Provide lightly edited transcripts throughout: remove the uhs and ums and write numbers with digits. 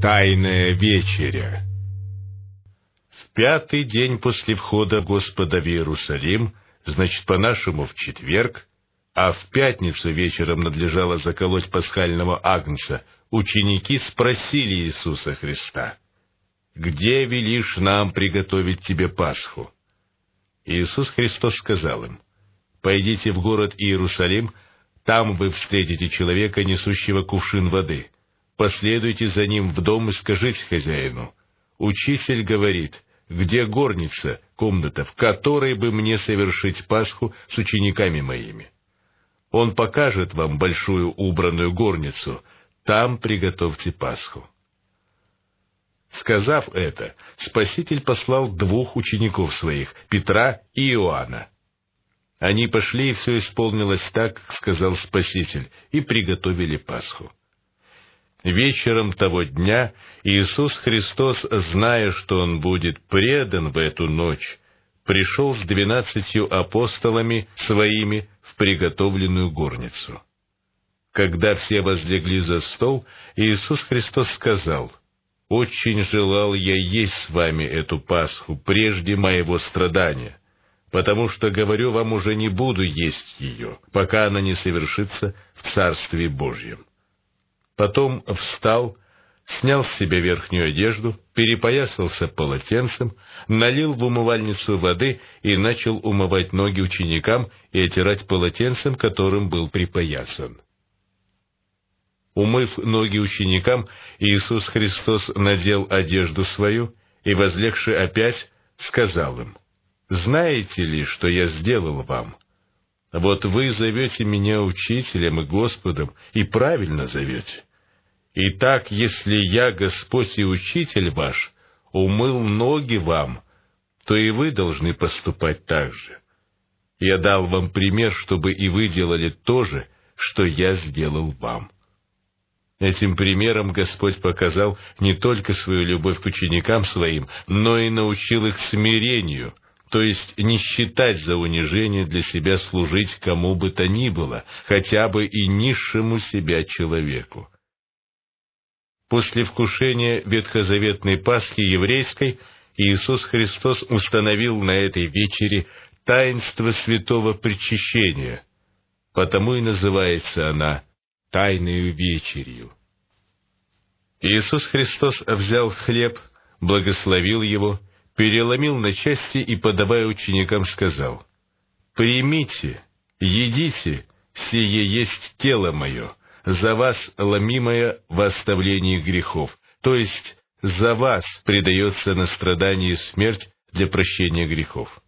Тайная вечеря. В 5-й день после входа Господа в Иерусалим, значит, по-нашему в четверг, а в пятницу вечером надлежало заколоть пасхального агнца, ученики спросили Иисуса Христа: «Где велишь нам приготовить тебе Пасху?» Иисус Христос сказал им: «Пойдите в город Иерусалим, там вы встретите человека, несущего кувшин воды. Последуйте за ним в дом и скажите хозяину: Учитель говорит, где горница, комната, в которой бы мне совершить Пасху с учениками моими? Он покажет вам большую убранную горницу, там приготовьте Пасху». Сказав это, Спаситель послал 2 учеников своих, Петра и Иоанна. Они пошли, и все исполнилось так, как сказал Спаситель, и приготовили Пасху. Вечером того дня Иисус Христос, зная, что Он будет предан в эту ночь, пришел с 12 апостолами своими в приготовленную горницу. Когда все возлегли за стол, Иисус Христос сказал: «Очень желал я есть с вами эту Пасху прежде моего страдания, потому что, говорю вам, уже не буду есть ее, пока она не совершится в Царстве Божьем». Потом встал, снял с себя верхнюю одежду, перепоясался полотенцем, налил в умывальницу воды и начал умывать ноги ученикам и отирать полотенцем, которым был припоясан. Умыв ноги ученикам, Иисус Христос надел одежду свою и, возлегши опять, сказал им: «Знаете ли, что я сделал вам? Вот вы зовете меня учителем и Господом, и правильно зовете. Итак, если я, Господь и Учитель ваш, умыл ноги вам, то и вы должны поступать так же. Я дал вам пример, чтобы и вы делали то же, что я сделал вам». Этим примером Господь показал не только свою любовь к ученикам своим, но и научил их смирению, то есть не считать за унижение для себя служить кому бы то ни было, хотя бы и низшему себя человеку. После вкушения ветхозаветной Пасхи еврейской Иисус Христос установил на этой вечере таинство святого причащения, потому и называется она Тайною вечерью. Иисус Христос взял хлеб, благословил его, переломил на части и, подавая ученикам, сказал: «Примите, едите, сие есть тело мое, за вас ломимое во оставлении грехов, то есть за вас предается на страдание и смерть для прощения грехов».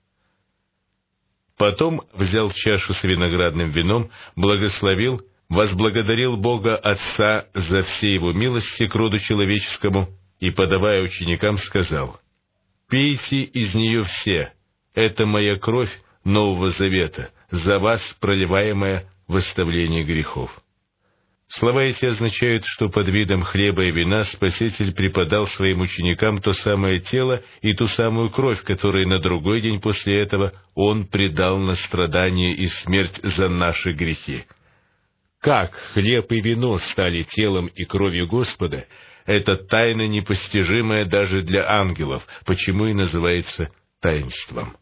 Потом взял чашу с виноградным вином, благословил, возблагодарил Бога Отца за все Его милости к роду человеческому и, подавая ученикам, сказал: «Пейте из нее все, это моя кровь Нового Завета, за вас проливаемая в оставлении грехов». Слова эти означают, что под видом хлеба и вина Спаситель преподал своим ученикам то самое тело и ту самую кровь, которые на другой день после этого Он предал на страдание и смерть за наши грехи. Как хлеб и вино стали телом и кровью Господа, это тайна непостижимая даже для ангелов, почему и называется таинством.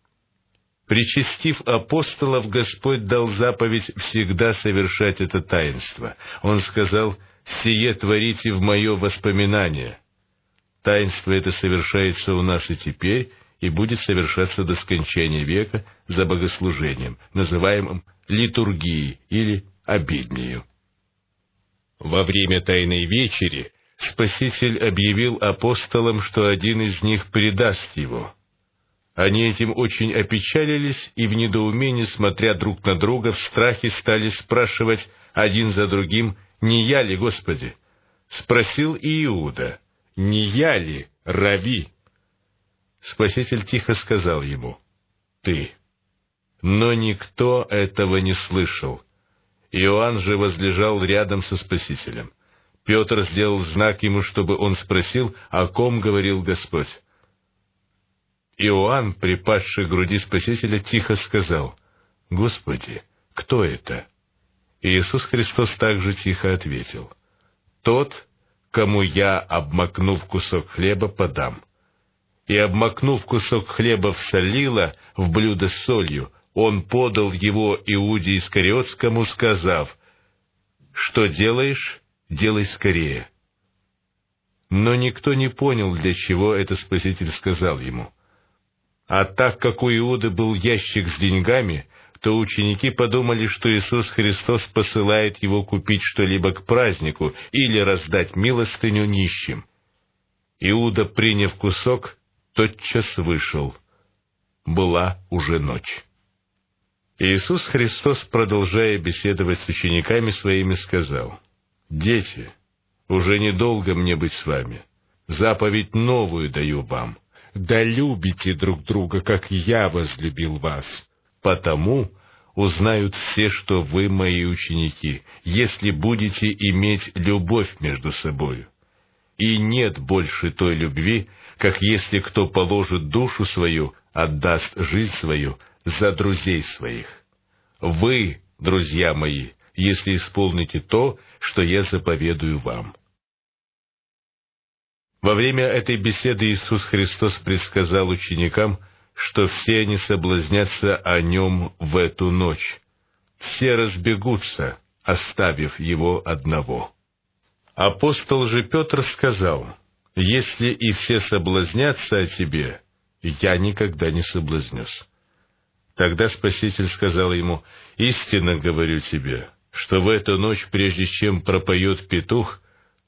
Причастив апостолов, Господь дал заповедь всегда совершать это таинство. Он сказал: «Сие творите в мое воспоминание». Таинство это совершается у нас и теперь, и будет совершаться до скончания века за богослужением, называемым литургией или обеднею. Во время Тайной вечери Спаситель объявил апостолам, что один из них предаст Его. Они этим очень опечалились и в недоумении, смотря друг на друга, в страхе стали спрашивать один за другим: «Не я ли, Господи?» Спросил и Иуда: «Не я ли, Рави?» Спаситель тихо сказал ему: «Ты». Но никто этого не слышал. Иоанн же возлежал рядом со Спасителем. Петр сделал знак ему, чтобы он спросил, о ком говорил Господь. Иоанн, припадший к груди Спасителя, тихо сказал: «Господи, кто это?» И Иисус Христос также тихо ответил: «Тот, кому я, обмакнув кусок хлеба, подам». И, обмакнув кусок хлеба в солило, в блюдо с солью, он подал его Иуде Искариотскому, сказав: «Что делаешь, делай скорее». Но никто не понял, для чего это Спаситель сказал ему. А так как у Иуды был ящик с деньгами, то ученики подумали, что Иисус Христос посылает его купить что-либо к празднику или раздать милостыню нищим. Иуда, приняв кусок, тотчас вышел. Была уже ночь. Иисус Христос, продолжая беседовать с учениками своими, сказал: «Дети, уже недолго мне быть с вами. Заповедь новую даю вам: да любите друг друга, как я возлюбил вас. Потому узнают все, что вы мои ученики, если будете иметь любовь между собою. И нет больше той любви, как если кто положит душу свою, отдаст жизнь свою за друзей своих. Вы, друзья мои, если исполните то, что я заповедую вам». Во время этой беседы Иисус Христос предсказал ученикам, что все они соблазнятся о Нем в эту ночь. Все разбегутся, оставив Его одного. Апостол же Петр сказал: «Если и все соблазнятся о Тебе, я никогда не соблазнюсь». Тогда Спаситель сказал ему: «Истинно говорю тебе, что в эту ночь, прежде чем пропоет петух,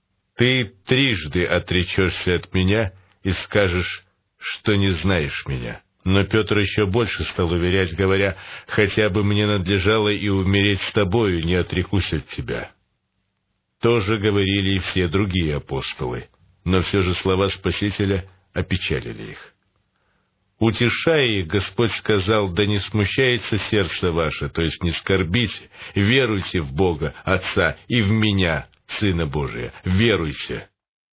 ты трижды отречешься от меня и скажешь, что не знаешь меня». Но Петр еще больше стал уверять, говоря: «Хотя бы мне надлежало и умереть с тобою, не отрекусь от тебя». Тоже говорили и все другие апостолы, но все же слова Спасителя опечалили их. Утешая их, Господь сказал: «Да не смущается сердце ваше, то есть не скорбите, веруйте в Бога Отца и в Меня, Сына Божия, веруйте».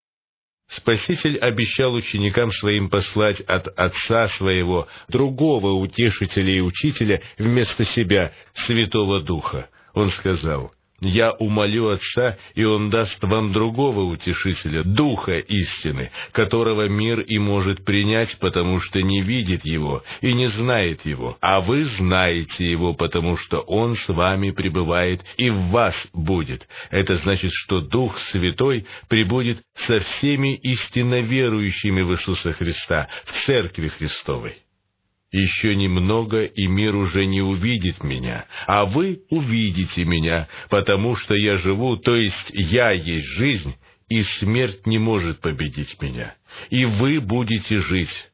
Спаситель обещал ученикам своим послать от Отца Своего другого утешителя и учителя вместо себя, Святого Духа. Он сказал: «Я умолю Отца, и Он даст вам другого утешителя, Духа истины, которого мир и может принять, потому что не видит Его и не знает Его, а вы знаете Его, потому что Он с вами пребывает и в вас будет». Это значит, что Дух Святой пребудет со всеми истинно верующими в Иисуса Христа, в Церкви Христовой. «Еще немного, и мир уже не увидит меня, а вы увидите меня, потому что я живу, то есть я есть жизнь, и смерть не может победить меня, и вы будете жить.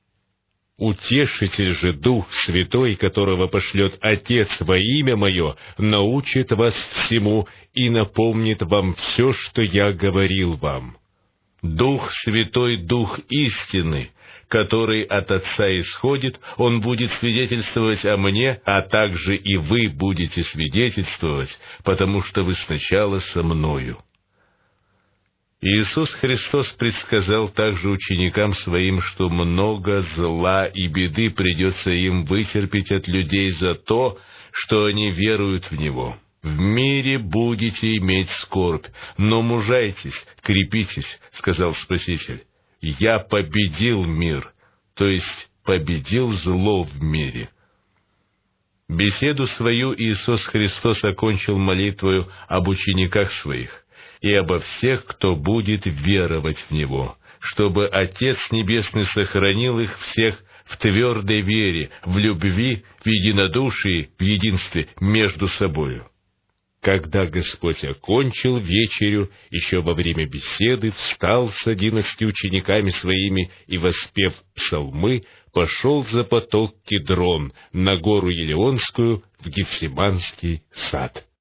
Утешитель же, Дух Святой, которого пошлет Отец во имя Мое, научит вас всему и напомнит вам все, что я говорил вам. Дух Святой, Дух истины, который от Отца исходит, Он будет свидетельствовать о Мне, а также и вы будете свидетельствовать, потому что вы сначала со Мною». Иисус Христос предсказал также ученикам Своим, что много зла и беды придется им вытерпеть от людей за то, что они веруют в Него. «В мире будете иметь скорбь, но мужайтесь, крепитесь», — сказал Спаситель. «Я победил мир», то есть победил зло в мире. Беседу свою Иисус Христос окончил молитвою об учениках Своих и обо всех, кто будет веровать в Него, чтобы Отец Небесный сохранил их всех в твердой вере, в любви, в единодушии, в единстве между собою. Когда Господь окончил вечерю, еще во время беседы встал с 11 учениками Своими и, воспев псалмы, пошел за поток Кедрон на гору Елеонскую в Гефсиманский сад.